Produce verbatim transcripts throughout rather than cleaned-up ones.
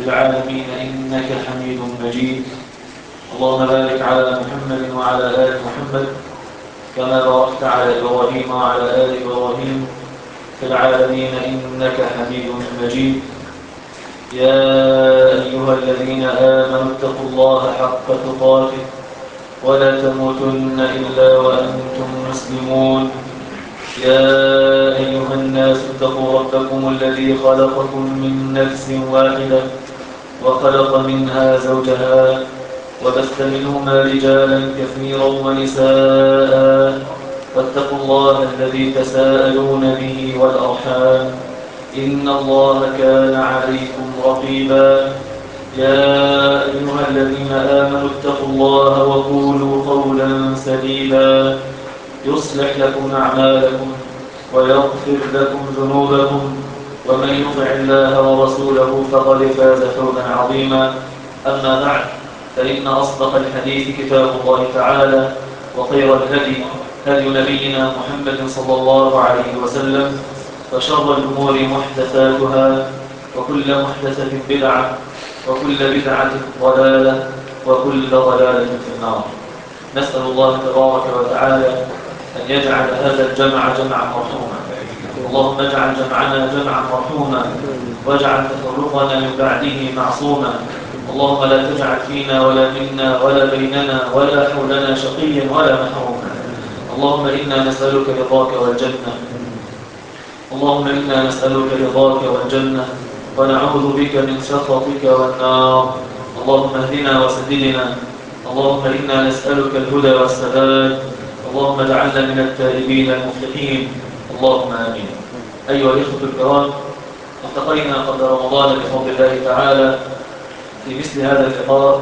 العالمين إنك حميد مجيد. اللهم بارك على محمد وعلى آل محمد كما باركت على إبراهيم وعلى آل إبراهيم في العالمين إنك حميد مجيد. يا أيها الذين آمنوا اتقوا الله حق تقاته ولا تموتن إلا وأنتم مسلمون. يا أيها الناس اتقوا ربكم الذي خلقكم من نفس واحدة وخلق منها زوجها وبث منهما رجالا كثيرا ونساء واتقوا الله الذي تساءلون به والأرحام إن الله كان عليكم رقيبا. يا أيها الذين آمنوا اتقوا الله وقولوا قولا سديدا يصلح لكم أعمالكم ويغفر لكم ذنوبكم ومن يطع الله ورسوله فقد فاز فوزا عظيما. أما بعد، فإن أصدق الحديث كتاب الله تعالى وخير الهدي هدي نبينا محمد صلى الله عليه وسلم وشر الأمور محدثاتها وكل محدثة بدعة وكل بدعة ضلالة وكل ضلالة في النار. نسأل الله تبارك وتعالى أن يجعل هذا الجمع جمعا مرحوما. اللهم اجعل جمعنا جمعا مرحوما واجعل تفرقنا من بعده معصوما. اللهم لا تجعل فينا ولا منا ولا بيننا ولا حولنا شقيا ولا محروما. اللهم إنا نسألك رضاك والجنة اللهم إنا نسألك رضاك والجنة ونعوذ بك من سخطك والنار. اللهم اهدنا وسددنا. اللهم إنا نسألك الهدى والسداد. اللهم اجعلنا من التائبين المفلحين. اللهم آمين. أيها الإخوة الكرام، التقينا قبل رمضان بفضل الله تعالى في مثل هذا اللقاء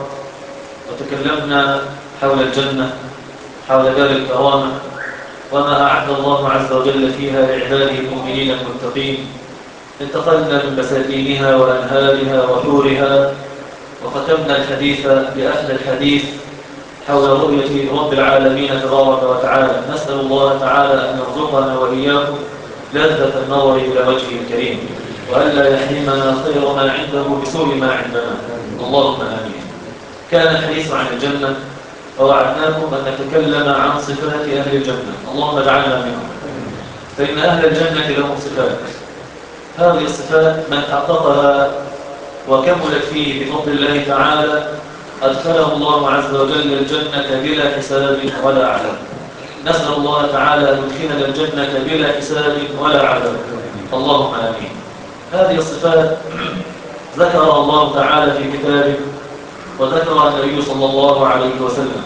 وتكلمنا حول الجنة، حول دار الكرامة وما أعد الله عز وجل فيها لعباده المؤمنين المتقين. انتقلنا من بساتينها وأنهارها وحورها وختمنا الحديث بأهل الحديث حول رؤية رب العالمين تبارك وتعالى. نسأل الله تعالى أن يرزقنا وإياكم لذة النظر إلى وجهه الكريم وألا يحرمنا خير ما عنده بسوء ما عندنا. اللهم آمين. كان الحديث عن الجنة ووعدناكم أن نتكلم عن صفات أهل الجنة. اللهم اجعلنا منهم، فإن أهل الجنة لهم صفات. هذه الصفات من حققها وكملت فيه بفضل الله تعالى أدخله الله عز وجل الجنة بلا حساب ولا عذاب. نسأل الله تعالى أن يدخلنا الجنة بلا حساب ولا عذاب. اللهم آمين. هذه الصفات ذكر الله تعالى في كتابه وذكر النبي صلى الله عليه وسلم،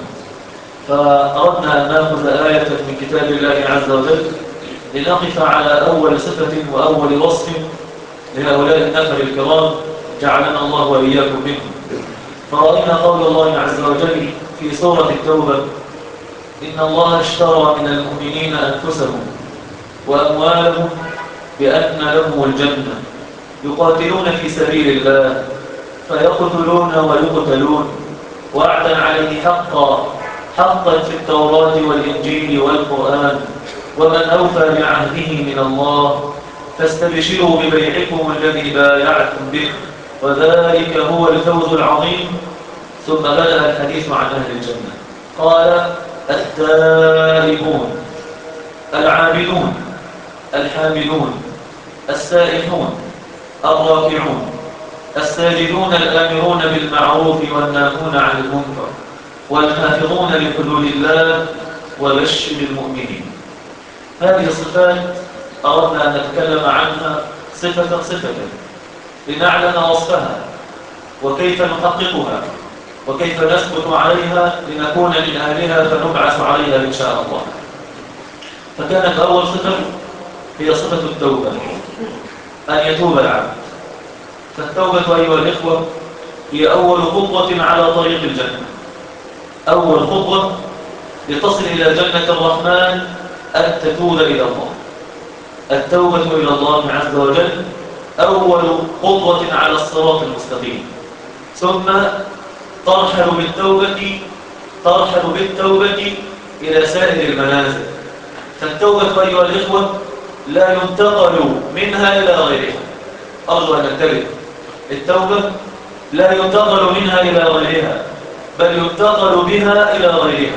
فأردنا أن نأخذ آية من كتاب الله عز وجل لنقف على أول صفة وأول وصف لهؤلاء النفر الكرام جعلنا الله وإياكم منهم. فرأينا قول الله عز وجل في سورة التوبة: إن الله اشترى من المؤمنين أنفسهم وأموالهم بأن لهم الجنة يقاتلون في سبيل الله فيقتلون ويقتلون وعدا عليه حقا حقا في التوراة والإنجيل والقرآن ومن أوفى بعهده من الله فاستبشروا ببيعكم الذي بايعتم به وذلك هو الفوز العظيم. ثم بدأ الحديث عن أهل الجنة. قال: التائبون العابدون الحامدون السائحون الراكعون الساجدون الآمرون بالمعروف والناهون عن المنكر والحافظون لحدود الله وبشر المؤمنين. هذه الصفات أردنا أن نتكلم عنها صفة صفة لنعلم وصفها وكيف نحققها وكيف نثبت عليها لنكون من أهلها فنبعث عليها إن شاء الله. فكانت أول صفة هي صفة التوبة، أن يتوب العبد. فالتوبة أيها الإخوة هي أول خطوة على طريق الجنة. أول خطوة لتصل إلى جنة الرحمن أن تتوب إلى الله. التوبة إلى الله عز وجل أول خطوة على الصراط المستقيم. ثم ترحل بالتوبة ترحل بالتوبة إلى سائر المنازل. فالتوبة أيها الإخوة لا ينتقل منها إلى غيرها. أرجو أن ننتبه، التوبة لا ينتقل منها إلى غيرها، بل ينتقل بها إلى غيرها.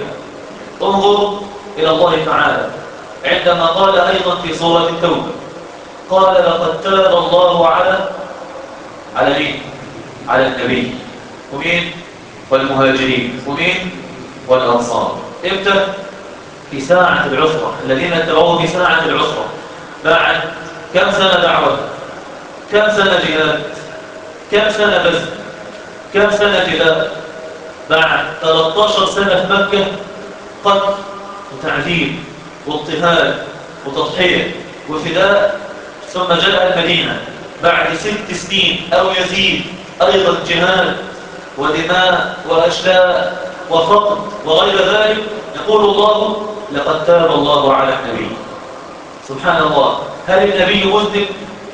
انظر إلى الله تعالى عندما قال أيضا في سورة التوبة، قال لقد تاب الله على على مين؟ على النبي ومين؟ والمهاجرين ومين؟ والأنصار. امتى؟ في ساعة العسرة، الذين اتبعوه في ساعة العسرة بعد كم سنة دعوة؟ كم سنة جهاد؟ كم سنة بذل؟ كم سنة جهاد؟ بعد ثلاث عشرة سنة في مكة قتل وتعذيب واضطهاد وتضحية وفداء، ثم جاء المدينة بعد ست سنين أو يزيد أيضا جهاد ودماء وأشلاء وفقد وغير ذلك، يقول الله لقد تاب الله على النبي. سبحان الله، هل النبي مذنب؟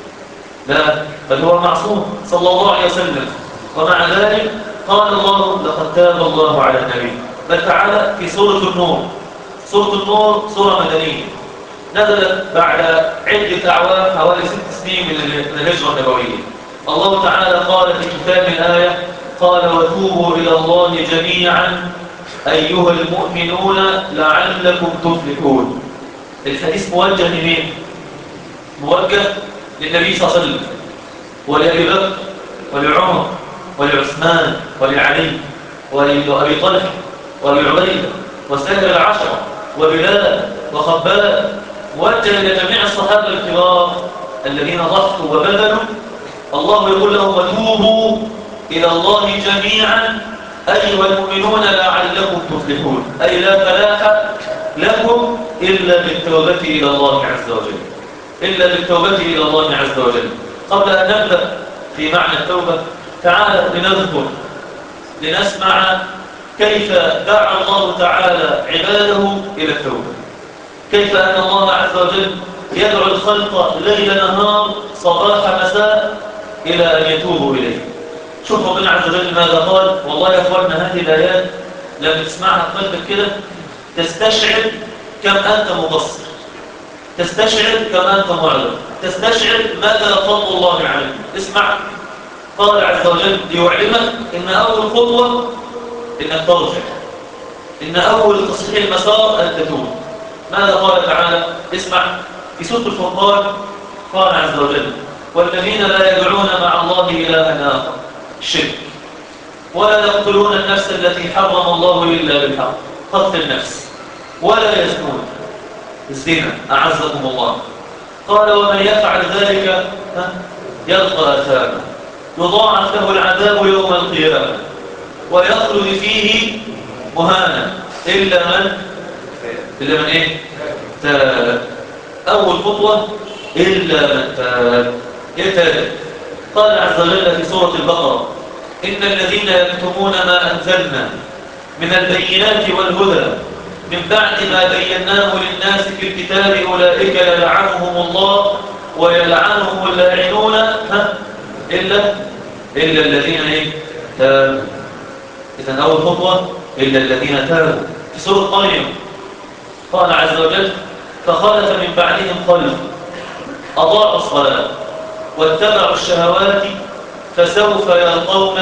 لا، بل هو معصوم صلى الله عليه وسلم، ومع ذلك قال الله لقد تاب الله على النبي. بل تعالى في سورة النور، سورة النور سورة مدنية نزلت بعد عدة أعوام حوالي ست سنين من الهجرة النبوية. الله تعالى قال في كتاب الآية قال وتوبوا إلى الله جميعا أيها المؤمنون لعلكم تفلحون. الحديث موجه لمين؟ موجه للنبي صلى الله عليه وسلم ولأبي بكر ولعمر ولعثمان ولعلي ولأبي طلحة ولأبي عبيدة وسائر العشرة وبلال وخباب، موجه إلى جميع الصحابة الكرام الذين ضحوا وبذلوا. الله يقول لهم وتوبوا إلى الله جميعا أيها المؤمنون لعلكم تفلحون، أي لا فلاح لكم إلا بالتوبة إلى الله عز وجل، إلا بالتوبة إلى الله عز وجل. قبل أن نبدأ في معنى التوبة تعالى لنذكر لنسمع كيف دعا الله تعالى عباده إلى التوبة، كيف أن الله عز وجل يدعو الخلق ليل نهار صباح مساء إلى أن يتوبوا إليه. شوف ربنا عز وجل ماذا قال. والله يا أخواننا هذه الآيات لما تسمعها قلبك كده تستشعر كم أنت مقصر، تستشعر كم أنت معرض، تستشعر ماذا فضل الله عليك. اسمع، قال عز وجل ليعلمك إن أول خطوة إنك ترجع، إن أول تصحيح المسار أن تتوب. ماذا قال تعالى؟ اسمع في سورة الفرقان قال عز وجل والذين لا يدعون مع الله إلها آخر الشرك ولا يقتلون النفس التي حرم الله إلا بالحق، قتل النفس، ولا يزنون الزنا أعزكم الله. قال ومن يفعل ذلك يلقى أثاما يضاعف له العذاب يوم القيامة ويخلد فيه مهانا إلا من إلا من إيه؟ تاب. أول خطوة إلا من تاب. إيه تاب؟ قال عز وجل في سورة البقرة إن الذين يكتمون ما أنزلنا من البينات والهدى من بعد ما بيناه للناس في الكتاب أولئك يلعنهم الله ويلعنهم اللاعنون ها إلا إلا الذين إيه؟ تابوا. إذن أول خطوة إلا الذين تابوا. في سورة مريم قال عز وجل فخلف من بعدهم خلف أضاعوا الصلاة واتبعوا الشهوات فسوف يلقون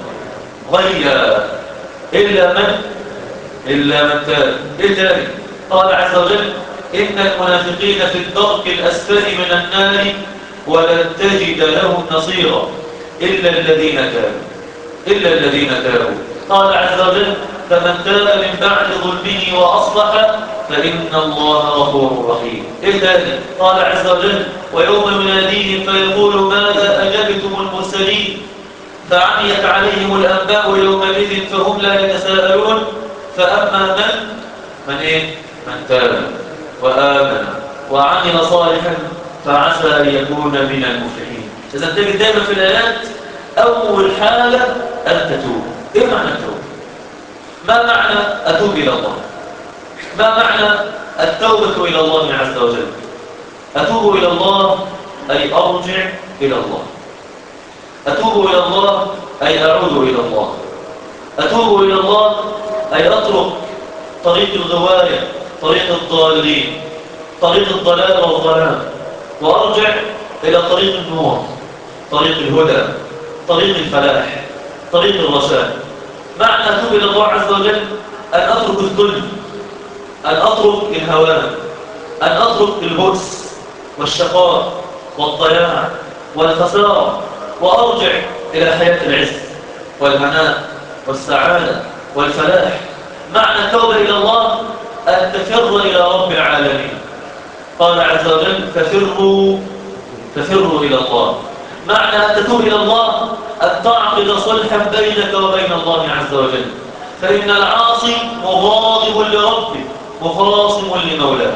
غيا إلا من إلا من تاب. إيه تاني؟ قال عز وجل إن المنافقين في الدرك الأسفل من النار ولن تجد لهم نصيرا إلا الذين تابوا إلا الذين تابوا. قال عز وجل فمن تاب من بعد ظلمه وأصلح فإن الله غفور رحيم. إيه تاني؟ قال عز وجل ويوم يناديهم فيقول ماذا أجبتم المرسلين فعميت عليهم الأنباء يومئذ فهم لا يتساءلون فأما من من إيه؟ من تاب وآمن وعمل صالحا فعسى أن يكون من المفلحين. إذا تجد دائما في الآيات أول حالة أن تتوب. إيه معنى التوب؟ ما معنى أتوب إلى الله؟ ما معنى التوبة إلى الله عز وجل؟ أتوب إلى الله أي أرجع إلى الله. أتوب إلى الله أي أعود إلى الله. أتوب إلى الله أي أترك طريق الغواية، طريق الضالين، طريق الضلال والظلام، وأرجع إلى طريق النور، طريق الهدى، طريق الفلاح. طريق الرشاد. معنى أتوب إلى الله عز وجل أن أترك الذل، أن أترك الهوان، أن أترك البؤس والشقاء والضياع والخسارة، وأرجع إلى حياة العز والهناء والسعادة والفلاح. معنى التوبة إلى الله أن تفر إلى رب العالمين. قال عز وجل ففروا ففروا إلى الله. معنى أن تتوب إلى الله أن تعقد صلحا بينك وبين الله عز وجل، فإن العاصي مغاضب لربه مخاصم لمولاه.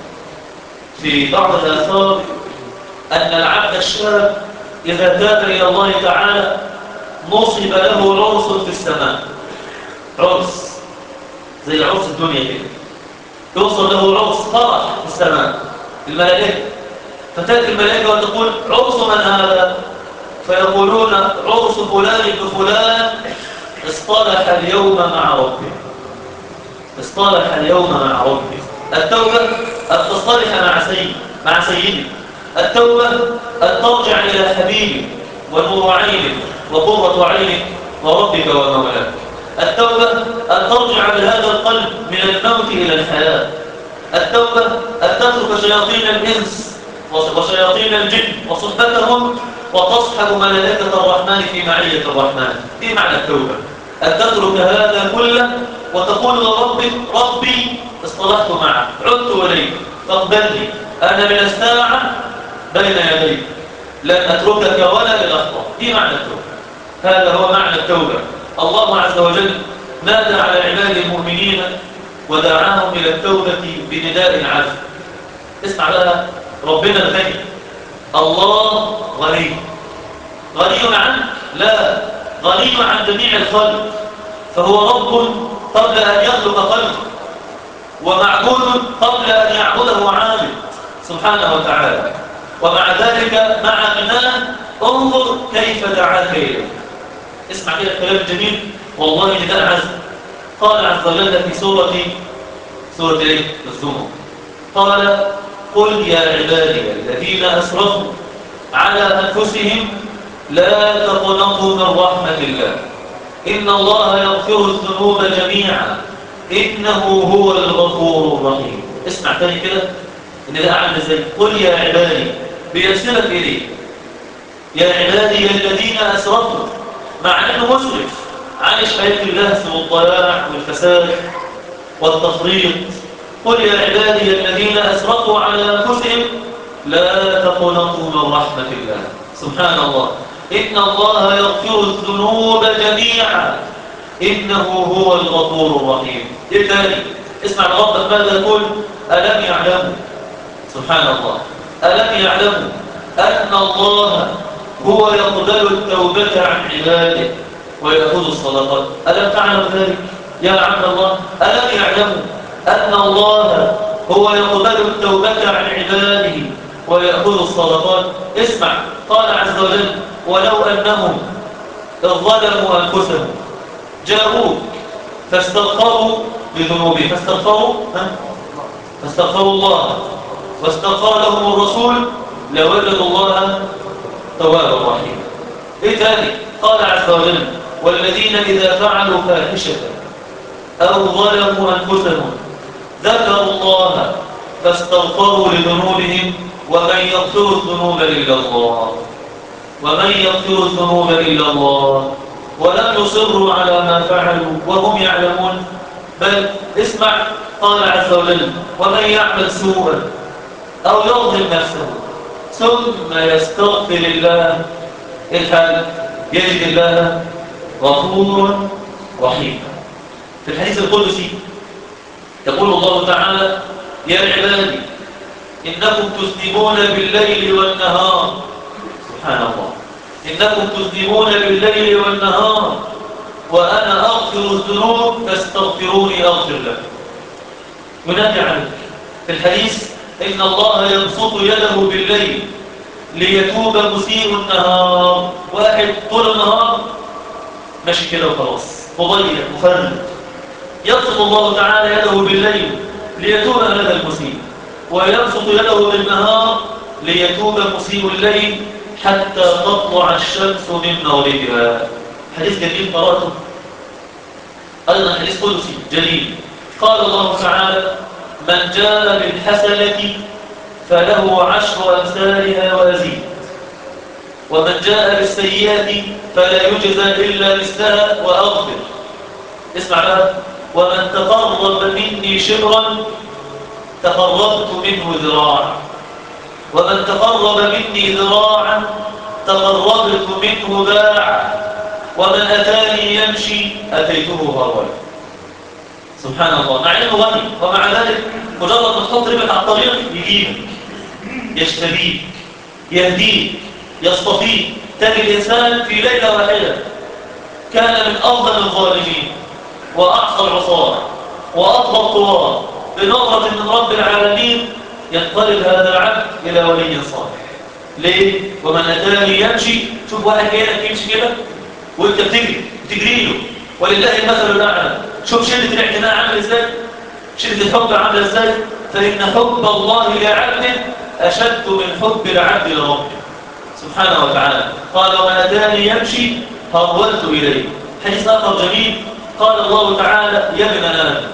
في بعض الآثار أن العبد الشاب إذا تاب إلى الله تعالى نصب له عرس في السماء، عرس زي عرس الدنيا كده، يوصل له عرس فرح في السماء الملائكة، فتأتي الملائكة وتقول عرس من هذا؟ فيقولون عرس فلان ابن فلان اصطلح اليوم مع ربه، اصطلح اليوم مع ربه. التوبة أن تصطلح مع سيد مع سيدك، التوبة أن ترجع إلى حبيبك ونور عينك وقرة عينك وربك ومولاك. التوبة أن ترجع بهذا القلب من الموت إلى الحياة. التوبة أن تترك شياطين الإنس وشياطين الجن وصحبتهم وتصحب ملائكة الرحمن في معية الرحمن. إيه معنى التوبة؟ أن تترك هذا كله وتقول لربك ربي اصطلحت معك، عدت إليك فاقبلني، أنا من الساعة بين يديك لن أتركك ولا للحظة. إيه معنى التوبة؟ هذا هو معنى التوبة. الله عز وجل نادى على عباد المؤمنين ودعاهم إلى التوبة بنداء عذب. اسمع بقى، ربنا الغني، الله غني. غني عنك؟ لا، غني عن جميع الخلق، فهو رب قبل أن يخلق خلقه، ومعبود قبل أن يعبده عابد سبحانه وتعالى. ومع ذلك مع غناه انظر كيف دعاك إليه. اسمع كده الكلام الجميل، والله نداء عزم. قال عز وجل في سورة سورة ايه؟ الزمر، قال قل يا عبادي الذين أسرفوا على أنفسهم لا تقنطوا من رحمة الله إن الله يغفر الذنوب جميعا إنه هو الغفور الرحيم. اسمع تاني كده إن ده أعمل ازاي؟ قل يا عبادي، بيرسلك إليه يا عبادي الذين أسرفوا، مع أنه مسرف عايش حياة اللهث والضياع والفساد والتفريط. قل يا عبادي الذين أسرفوا على أنفسهم لا تقنطوا من رحمة الله. سبحان الله، إن الله يغفر الذنوب جميعا إنه هو الغفور الرحيم. إيه تاني؟ اسمع ربك ماذا يقول؟ ألم يعلموا، سبحان الله، ألم يعلموا أن الله هو يقبل التوبة عن عباده ويأخذ الصدقات؟ ألم تعلم ذلك يا عبد الله؟ ألم يعلموا أن الله هو يقبل التوبة عن عباده ويأخذ الصدقات؟ اسمع، قال عز وجل ولو أنهم إذ ظلموا أنفسهم جاءوك فاستغفروا لذنوبهم فاستغفروا فاستغفروا الله واستغفر لهم الرسول لوجدوا الله توابا رحيما. ايه تاني؟ قال عز وجل والذين إذا فعلوا فاحشة أو ظلموا أنفسهم ذكروا الله فاستغفروا لذنوبهم ومن يغفر الذنوب إلا الله ومن يغفر الذنوب إلا الله ولم يصروا على ما فعلوا وهم يعلمون. بل اسمع، قال عز وجل ومن يعمل سوءا أو يظلم نفسه ثم يستغفر الله الحال يجد الله غفورا رحيما. في الحديث القدسي يقول الله تعالى يا عبادي إنكم تذنبون بالليل والنهار، سبحان الله، إنكم تذنبون بالليل والنهار وأنا أغفر الذنوب فاستغفروني أغفر لكم. ينادي عليك في الحديث إن الله يبسط يده بالليل ليتوب مسيء النهار. واحد طول النهار ماشي كده وخلاص مضيع مفرد، يبسط الله تعالى يده بالليل ليتوب هذا المسيء، ويبسط يده بالنهار ليتوب مسيء الليل حتى تطلع الشمس من مغربها. حديث جميل قرأته أيضا، حديث قدسي جليل. قال الله تعالى: من جاء بالحسنة فله عشر أمثالها وأزيد، ومن جاء بالسيئة فلا يجزى إلا مثلها وأغفر. اسمع بقى: ومن تقرب مني شبرا تقربت منه ذراعا، ومن تقرب مني ذراعا تقربت منه باعا، ومن أتاني يمشي أتيته هرولا. سبحان الله، مع انه غني ومع ذلك مجرد ما تحط رجلك على الطريق يجيبك، يشتريك، يهديك، يصطفيك. تجد الإنسان في ليلة واحدة كان من أفضل الظالمين وأعصى العصاة وأطغى الطغاة، بنظرة من رب العالمين ينقلب هذا العبد إلى ولي صالح. ليه؟ ومن أتاني يمشي. شوف واحد جاي لك يمشي كده وانت بتجري بتجري له، ولله المثل الأعلى. شوف شدة الاعتناء عامل ازاي، شدة الحب عامل ازاي. فإن حب الله لعبده أشد من حب العبد لربه سبحانه وتعالى. قال: ومن أتاني يمشي هرولت إليه. حديث آخر جميل، قال الله تعالى: يا ابن آدم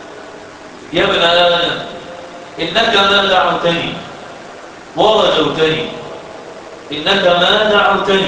يا ابن آدم إنك ما دعوتني ورجوتني، إنك ما دعوتني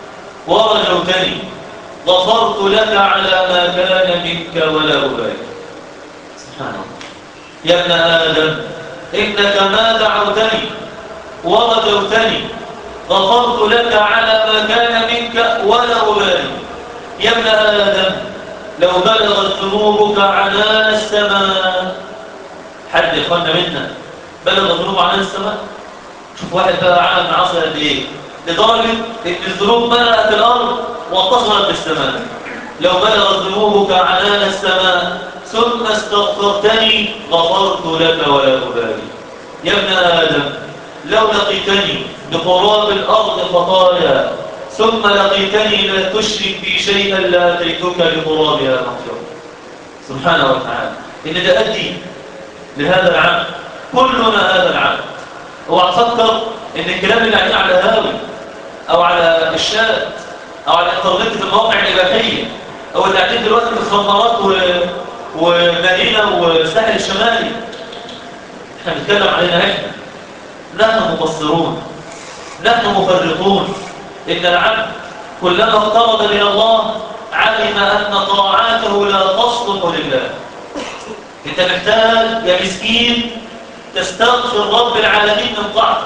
ورجوتني غفرت لك على ما كان منك ولا أبالي. سبحان الله. يا ابن آدم إنك ما دعوتني ورجوتني غفرت لك على ما كان منك ولا أبالي. يا ابن آدم لو بلغت ذنوبك عنان السماء. حد يخوانا منا بلغ ذنوب عنان السماء؟ شوف واحد بقى عمل معاصي قد ايه، لدرجة ان الذنوب ملأت الأرض واتصلت بالسماء. لو بلغت ذنوبك عنان السماء ثم استغفرتني غفرت لك ولا أبالي. يا ابن آدم لو لقيتني بقراب الأرض خطايا ثم لقيتني لا تشرك بي شيئا لاتيتك بقرابها مغفرة. سبحانه وتعالى. إن ده أدي لهذا العبد، كلنا هذا العبد. اوعى تفكر إن الكلام اللي قاعدين على الهاوي أو على الشات أو على الإنترنت في المواقع الإباحية أو اللي قاعدين دلوقتي في الخمارات و... ومدينة والساحل الشمالي، احنا بنتكلم علينا احنا. نحن مقصرون، نحن مفرطون. إن العبد كلما اقترب إلى الله علم أن طاعاته لا تصلح لله. أنت محتاج يا مسكين تستغفر رب العالمين من طاعتك،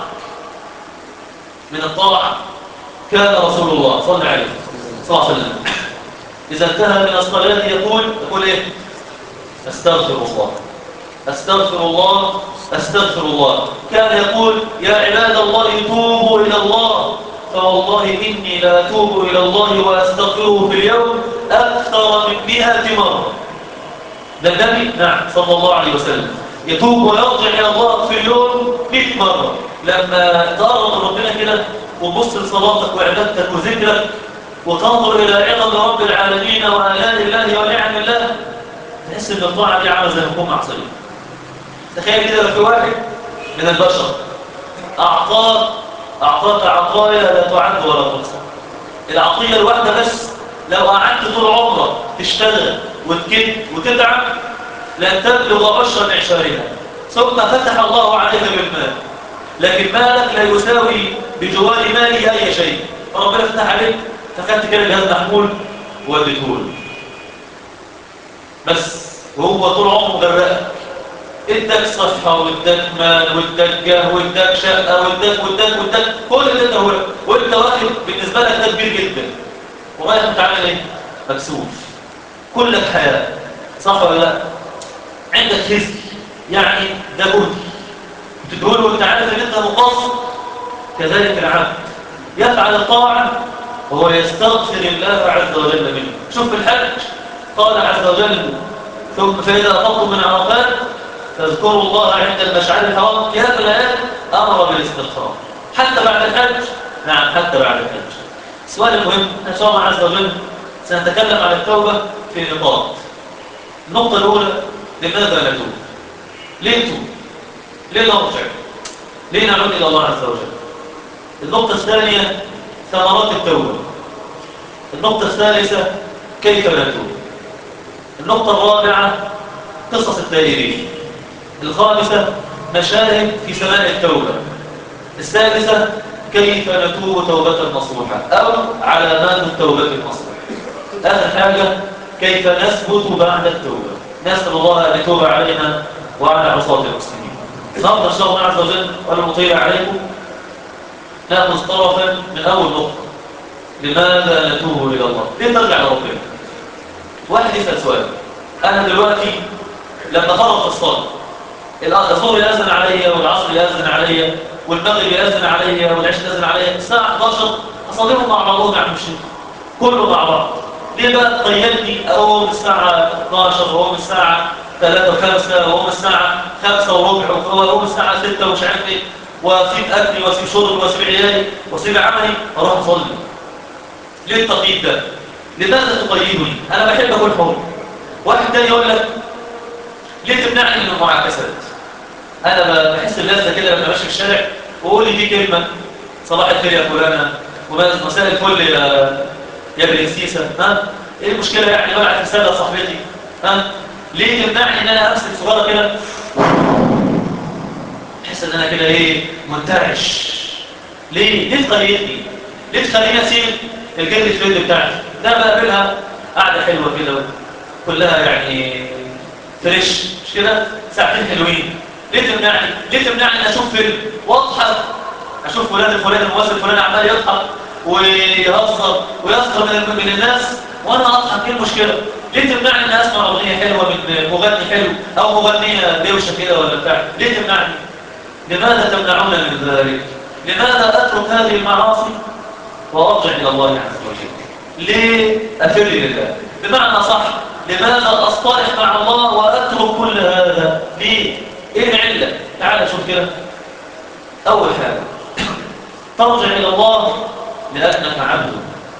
من الطاعة. كان رسول الله صلى الله عليه وسلم إذا انتهى من الصلاة يقول يقول إيه؟ أستغفر الله أستغفر الله أستغفر الله. كان يقول: يا عباد الله توبوا إلى الله، فوالله إني لا أتوب إلى الله وأستغفره في اليوم أكثر من مئة مرة. ده النبي نعم صلى الله عليه وسلم يتوب ويرجع إلى الله في اليوم مئة مرة. لما تقرب من ربنا كده وتبص لصلاتك وعبادتك وذكرك وتنظر إلى عظم رب العالمين وآلاء الله ونعم الله، تحس إن الطاعة دي عامله زي ما تكون معصية. تخيل كده لو في واحد من البشر أعطاك أعطاك عطايا لا تعد ولا تحصى. العطية الواحدة بس لو قعدت طول عمرك تشتغل وتكد وتتعب لن تبلغ عشر معشارها، ثم فتح الله عليك بالمال، لكن مالك لا يساوي بجوار مالي أي شيء. فربنا فتح عليك فخدت كده جهاز محمول واديتهوله بس، وهو طول عمره غرقك. اداك صفحة واداك مال واداك جاه واداك شقة واداك واداك واداك كل اللي انت هو وانت واحد بالنسبة لك ده كبير جدا، ورايح متعامل ايه؟ مكسوف. كلك حياة، صح ولا لا؟ عندك رزق يعني ده جهد بتدهوله وانت عارف ان انت مقصر. كذلك العبد يفعل الطاعة وهو يستغفر الله عز وجل منه. شوف في الحج قال عز وجل: ثم فإذا أفضتم من عرفات فاذكروا الله عند المشعر الحرام. في هذا الآيات أمر بالاستغفار حتى بعد الحج. نعم حتى بعد الحج. السؤال المهم إن شاء الله عز وجل سنتكلم عن التوبة في نقاط. النقطة الأولى: لماذا نتوب؟ ليه نتوب؟ ليه نرجع؟ ليه نعود إلى الله عز وجل؟ النقطة الثانية: ثمرات التوبة. النقطة الثالثة كيف نتوب. النقطة الرابعة قصص التائبين. الخامسة مشاهد في سماء التوبة. السادسة كيف نتوب توبة نصوحة أو علامات التوبة النصوحة. آخر حاجة كيف نثبت بعد التوبة. نسأل الله أن يتوب علينا وعلى عصاة المسلمين. النهارده إن شاء الله عز وجل ولا نطيل عليكم نأخذ طرفا من أول نقطة. لماذا نتوب إلى الله؟ ليه نرجع لربنا؟ واحد يسأل سؤال، أنا دلوقتي لما خرج الصلاة الظهر يأذن عليا والعصر يأذن عليا والمغرب يأذن عليا والعشاء يأذن عليا الساعة احداشر أصليهم مع بعضهم يا عم الشيخ كله مع بعض. ليه بقى تقيدني أقوم الساعة اثناشر وأقوم الساعة ثلاثة وخمسة وأقوم الساعة خمسة وربع وأقوم الساعة ستة ومش عارف إيه وأسيب أكلي وأسيب شربي وأسيب عيالي وأسيب عملي وأروح أصلي؟ ليه التقييد ده؟ لماذا تقيدني؟ أنا بحب أكون حر. واحد تاني يقول لك ليه تمنعني من المعاكسات؟ أنا بحس اللذة كده لما ماشي في الشارع وأقول لي دي كلمة صباح الخير يا فلانة ومساء الفل يا يا برنسيسة، ها؟ إيه المشكلة يعني بقى رسالة صاحبتي؟ ها؟ ليه تمنعني إن أنا أمسك سيجارة كده؟ أحس إن أنا كده إيه منتعش. ليه؟ ليه تقيدني؟ ليه تخليني أسيب الجلد الفيد بتاعتي؟ ده بقابلها قاعدة حلوة كده كلها يعني فريش مش كده؟ ساعتين حلوين. ليه تمنعني؟ ليه تمنعني ان اشوف فيلم واضحك؟ اشوف فلان الفلاني الممثل الفلاني عمال يضحك ويهزر ويسخر من من الناس وانا اضحك. ايه المشكله؟ ليه تمنعني ان اسمع اغنيه حلوه من مغني حلو او مغنيه دوشه كده ولا بتاع؟ ليه تمنعني؟ لماذا تمنعون من ذلك؟ لماذا اترك هذه المعاصي وارجع الى الله عز وجل؟ ليه افر لله؟ بمعنى صح لماذا اصطلح مع الله واترك كل هذا؟ ليه؟ ايه العله؟ تعال شوف كده. اول حاجه ترجع الى الله لانك عبد.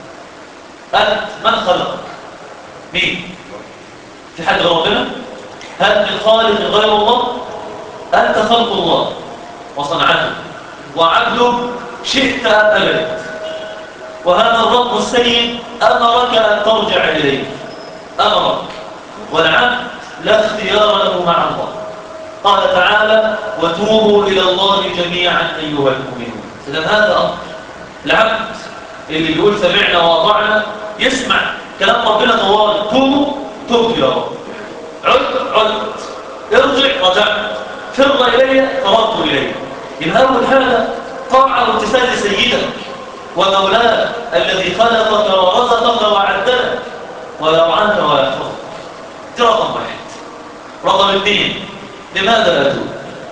انت من خلقك؟ مين؟ في حد غير ربنا؟ هل من خالق غير الله؟ انت خلق الله وصنعته وعبده شئت ام ابيت. وهذا الرب السيد امرك ان ترجع اليه. امرك والعبد لا اختيار له مع الله. قال تعالى وتوبوا إلى الله جميعا أيها المؤمنون. إذن هذا أمر العبد اللي بيقول سمعنا وأطعنا يسمع كلام ربنا طوال. توبوا توب يا رب، عد عدت، ارجع رجعت، فر إلي فررت إلي. يبقى أول حاجة طاعة وامتثال لسيدك ومولاك الذي خلقك ورزقك وعدلك ويرعاك ويحفظك. دي رقم واحد. رقم اثنين لماذا أتوب؟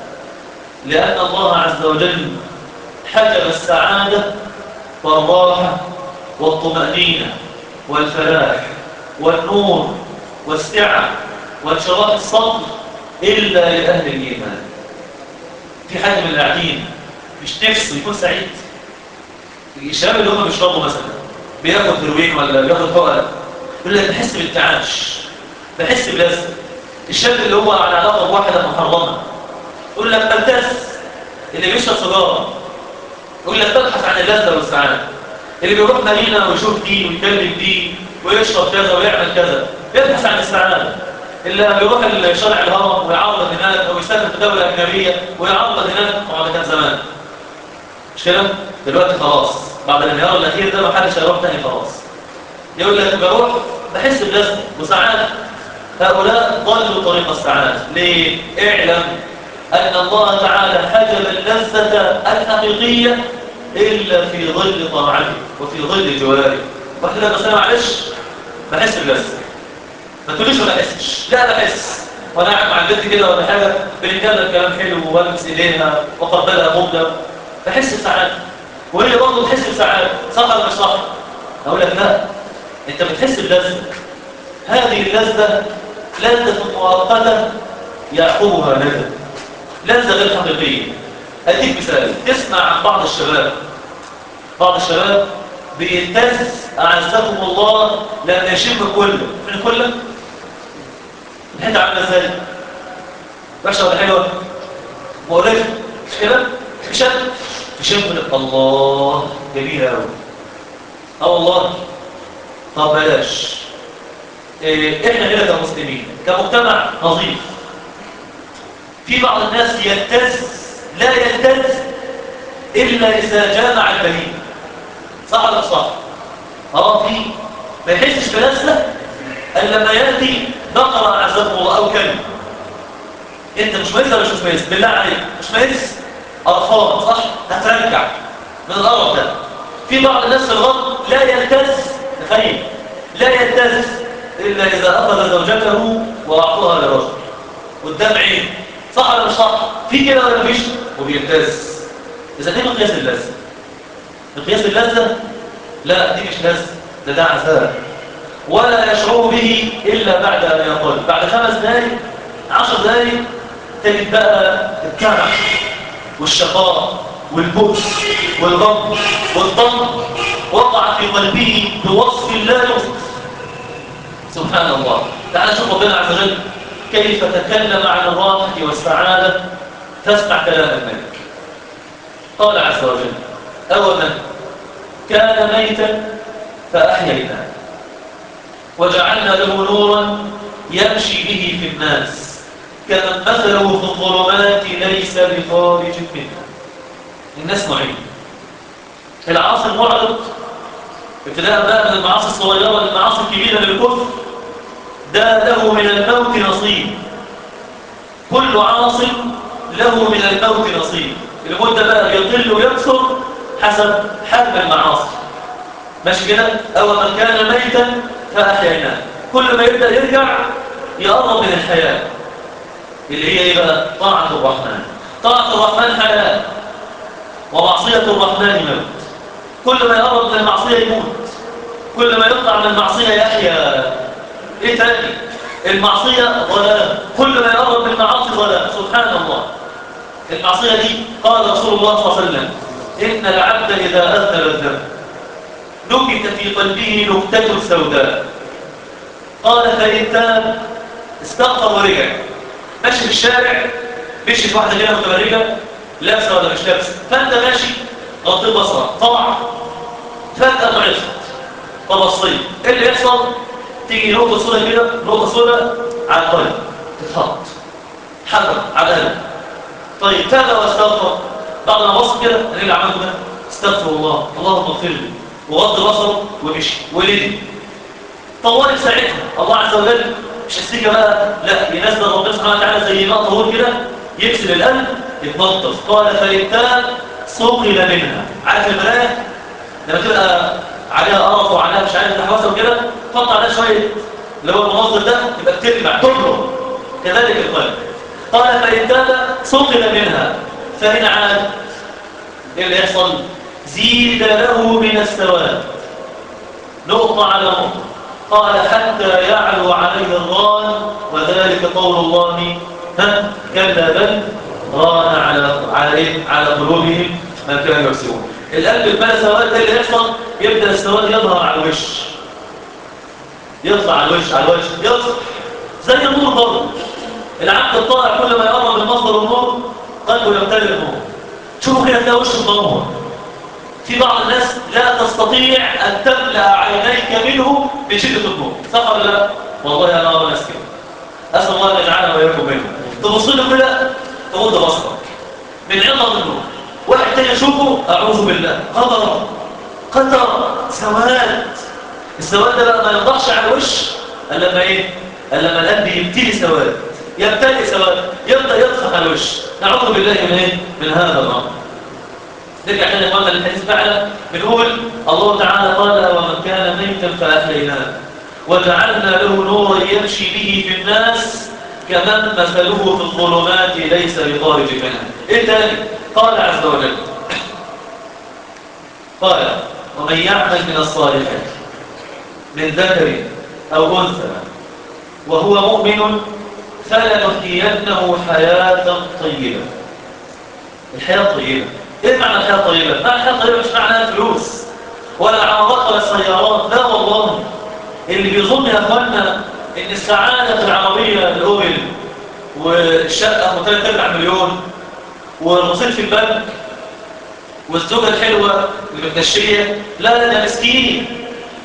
لأن الله عز وجل حجب السعادة والراحة والطمأنينة والفلاح والنور والسعة وانشراح الصدر إلا لأهل الإيمان. في حد من القاعدين مش نفسه يكون سعيد؟ الشباب اللي هم بيشربوا مثلا بياخد هيروين ولا بياخد حقن يقول لك بحس بالتعاش، بحس بلذة. الشاب اللي هو على علاقه بواحده محرمه يقول لك بلتز. اللي بيشرب سيجاره يقول لك تبحث عن اللذه والسعاده. اللي بيروح مدينه ويشوف دي ويكلم دي ويشرب كذا ويعمل كذا يبحث عن السعاده. اللي بيروح شارع الهرم ويعرض هناك او يسافر في دوله اجنبيه ويعرض هناك. طبعا كان زمان مش كده؟ دلوقتي خلاص بعد الانهيار الاخير ده ما حدش هيروح تاني خلاص. يقول لك بروح بحس بلذه وسعاده. هؤلاء ضلوا طريق السعادة. ليه؟ اعلم أن الله تعالى حجب اللذة الحقيقية إلا في ظل طاعته وفي ظل جواره. واحد لما سمع معلش بحس بلذة ما تقوليش ما بحسش. لا بحس وأنا قاعد مع البنت كده ولا حاجة بنتكلم كلام حلو وبلمس إيديها وقبلها مبدأ بحس بسعادة وهي برضه بتحس بسعادة. صح ولا مش صح؟ أقول لك لا، أنت بتحس بلذة. هذه اللذة لذة مؤقتة يعقبها ندم، لذة غير حقيقية. أديك مثال. تسمع عن بعض الشباب بعض الشباب بيتز أعزكم الله لأن يشم كله. من كله؟ الحتة عاملة ازاي؟ وحشة ولا حلوة؟ مقرفة مش كده؟ مش أنا يشم لك الله جميلة أوي. أه والله طب بلاش. إيه احنا هنا كمسلمين كمجتمع نظيف، في بعض الناس يلتز لا يلتز إلا إذا جامع البهيم، صح ولا صح؟ اه في ما يحسش بلذة إلا لما يأتي بقرة عزكم الله أو كلب. أنت مش ميز ولا مش ميز؟ بالله عليك مش ميز؟ أرخان صح؟ هترجع من الأرض ده. في بعض الناس في الغرب لا يلتز، تخيل لا يلتز إلا إذا أخذ زوجته وأعطوها لرجل قدام عين، صح ولا مش صح؟ في كده ولا مفيش؟ وبيلتز. إذا دي مقياس اللذة. مقياس اللذة؟ لا دي مش لذة، ده ده عذاب. ولا يشعر به إلا بعد أن يقول، بعد خمس دقايق عشر دقايق تجد بقى الكرع والشقاء والبؤس والغم والضم وقع في قلبه بوصف لا يوصف. سبحان الله. تعال شوف ربنا عز وجل كيف تكلم عن الراحة والسعادة. تسمع كلام الملك. قال عز وجل: أومن كان ميتا فأحييناه وجعلنا له نورا يمشي به في الناس كمن مثله في الظلمات ليس بخارج منها. الناس نوعين: العاصي المعرض ابتداء بقى من المعاصي الصغيرة للمعاصي الكبيرة للكفر، ده له من الموت نصيب. كل عاص له من الموت نصيب. الموت ده بقى يقل ويكثر حسب حجم المعاصي. ماشي كده؟ أو من كان ميتا فأحييناه. كل ما يبدأ يرجع يقرب من الحياة اللي هي ايه بقى؟ طاعة الرحمن. طاعة الرحمن حياة ومعصية الرحمن موت. كل ما يقرب من المعصية يموت، كل ما يقطع من المعصية يحيا. ايه تاني؟ المعصية ضلال، كل ما يقرب من المعاصي ضلال. سبحان الله. المعصية دي قال رسول الله صلى الله عليه وسلم: إن العبد إذا أذنب الذنب نكت في قلبه نكتة سوداء. قال فإن تاب استغفر ورجع. ماشي في الشارع، مشي في واحدة كده متبرجة لابسة ولا مش لابسة، فأنت ماشي غطيت بصرك طبعا فجأة ضعفت فبصيت، ايه اللي يحصل؟ تيجي نقطة سوداء كده، نقطة سوداء على القلب تتحط حجر على القلب. طيب تاب واستغفر، بعد ما بص كده ايه اللي عملته ده؟ استغفر الله، اللهم اغفر لي، وغض بصره ومشي ولدي. طوالي ساعتها الله عز وجل مش السكه بقى، لا ينزل ربنا سبحانه وتعالى زي ما طهور كده يكسر القلب يتنظف. قال فإن تاب صقل منها. عارف المرايه لما تبقى عليها قرف وعليها مش عارف تحوسه وكده، تحط عليها شويه اللي هو المنظف ده يبقى بترجع تبرد. كذلك القلب. قال فإن تاب صقل منها فإن عاد ايه اللي يحصل؟ زيد له من السواد نقطة على نقطة. قال حتى يعلو عليه الران، وذلك قول الله: ها كلا بل ران على على ايه؟ على قلوبهم ما كانوا يكسبون. القلب اتملى سواد، ايه اللي يحصل؟ يبدا السواد يظهر على الوش، يطلع على الوش على الوش يطلع زي النور برضه. العبد الطائع كل ما يقرب من مصدر النور قلبه يمتلئ النور. شوفوا كده تلاقي وشه منور. في بعض الناس لا تستطيع أن تملأ عينيك منه بشدة النور، صح ولا لا؟ والله أنا أرى ناس كده. أسأل الله أن يجعلنا وإياكم منهم. تبص له كده تغض بصرك من عظم النور. واحد تاني يشوفه أعوذ بالله قدر قدر سواد. السواد ده بقى ما ينضحش على الوش إلا لما إيه؟ إلا لما القلب يبتلي سواد، يبتلي سواد، يبدأ يطفح على الوش. نعوذ بالله من إيه؟ من هذا الأمر. نرجع تاني قلنا للحديث فعلا بنقول الله تعالى قال: ومن كان ميتا فأحييناه وجعلنا له نورا يمشي به في الناس كمن مثله في الظلمات ليس بخارج منها. ايه تاني؟ قال عز وجل: قال: ومن يعمل من الصالحات من ذكر أو أنثى وهو مؤمن فلنحيينه حياة طيبة. الحياة الطيبة ايه معنى الحياة الطيبة؟ معنى الحياة الطيبة مش معناها فلوس ولا العربات ولا السيارات، لا والله. اللي بيظن يا اخوانا ان السعادة في العربية الاوبل والشقة وثلاث ارباع مليون والرصيد في البنك والزوجة الحلوة اللي متنشية، لا لا ده مسكين.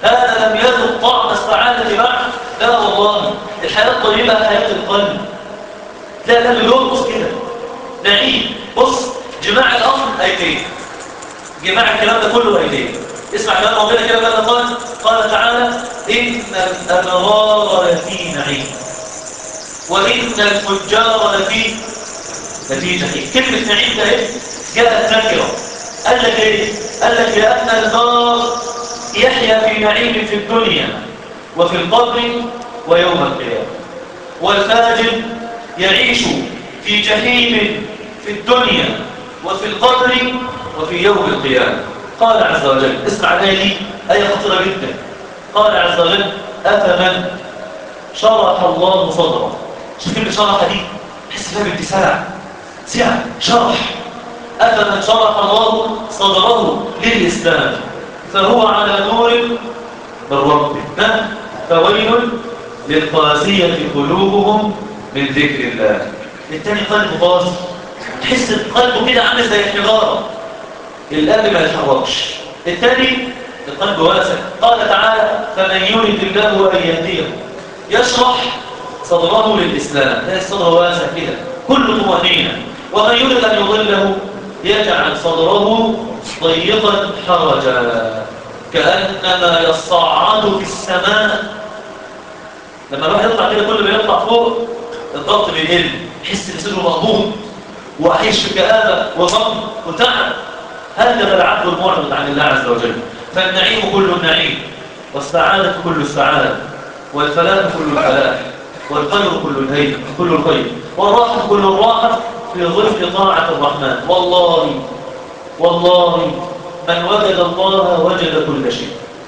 هذا لم يذق طعم السعادة بعد. لا والله، الحياة الطيبة حياة القلب. لا لا مليون بص كده نعيم. بص، جماع الأصل آيتين، جماع الكلام ده كله آيتين. اسمع كلام ربنا كده بقى. قال قال تعالى: إن الأبرار لفي نعيم وإن الفجار لفي لفي جحيم. كلمة نعيم ده إيه؟ جاءت نكرة. قال لك إيه؟ قال لك لأن البار يحيا في نعيم في الدنيا وفي القبر ويوم القيامة، والفاجر يعيش في جحيم في الدنيا وفي القبر وفي يوم القيامة. قال عز وجل، اسمع الآية دي، آية خطيرة جدا. قال عز وجل: أفمن شرح الله صدره. شوف كلمة شرح دي، حس فيها باتساع، سعة، شرح. أفمن شرح الله صدره للإسلام فهو على نور من ربه فويل للقاسية قلوبهم من ذكر الله. الثاني قلبه قاسي، تحس قلبه كده عامل زي الحجارة، القلب ما يتحركش. الثاني القلب واسع. قال تعالى: فمن يريد الله أن يهديه يشرح صدره للإسلام. ده الصدر واسع كده كل طمأنينة. ومن يريد أن يضله يجعل صدره ضيقا حرجا كأنما يصعد في السماء. لما الواحد يطلع كده، كل ما يطلع فوق الضغط بيقل، يحس ان صدره مقبوض وعيش في كآبة وغم وتعب. هكذا العبد المعرض عن الله عز وجل. فالنعيم كل النعيم، والسعادة كل السعادة، والفلاح كل الفلاح، والخير كل الخير كل الخير، والراحة كل الراحة في ظل طاعة الرحمن. والله والله من وجد الله وجد كل شيء.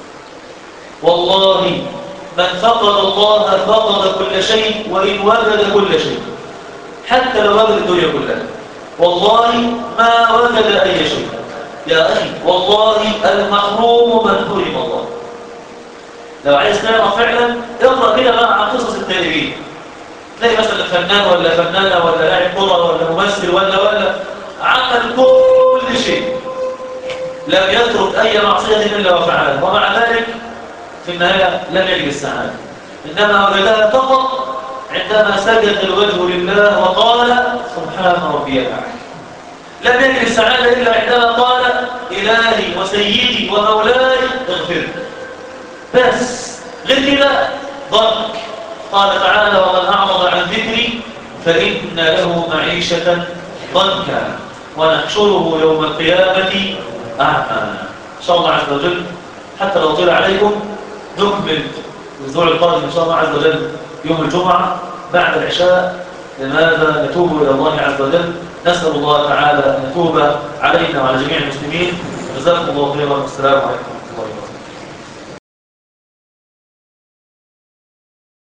والله من فقد الله فقد كل شيء وإن وجد كل شيء، حتى لو وجد الدنيا كلها. والله ما وجد أي شيء يا أخي. والله المحروم من حرم الله. لو عايز تعرف فعلا، اقرأ كده بقى عن قصص التائبين. تلاقي مثلا فنان ولا فنانة ولا لاعب كرة ولا ممثل ولا ولا عمل كل شيء، لم يترك أي معصية إلا وفعلها، ومع ذلك في النهاية لم يجد السعادة. إنما وجدها فقط عندما سجد الوجه لله وقال: سبحان ربي الأعلى. لم يجد السعادة إلا عندما قال: إلهي وسيدي ومولاي اغفر. بس غير كده ضنك. قال تعالى: ومن أعرض عن ذكري فإن له معيشة ضنكا ونحشره يوم القيامة أعمى. إن شاء الله عز وجل، حتى لو طلع عليكم، نكمل الأسبوع القادم إن شاء الله عز وجل يوم الجمعة بعد العشاء. لماذا نتوب إلى الله عز وجل؟ نسأل الله تعالى أن يتوب علينا وعلى جميع المسلمين. جزاكم الله خيرا. والسلام عليكم.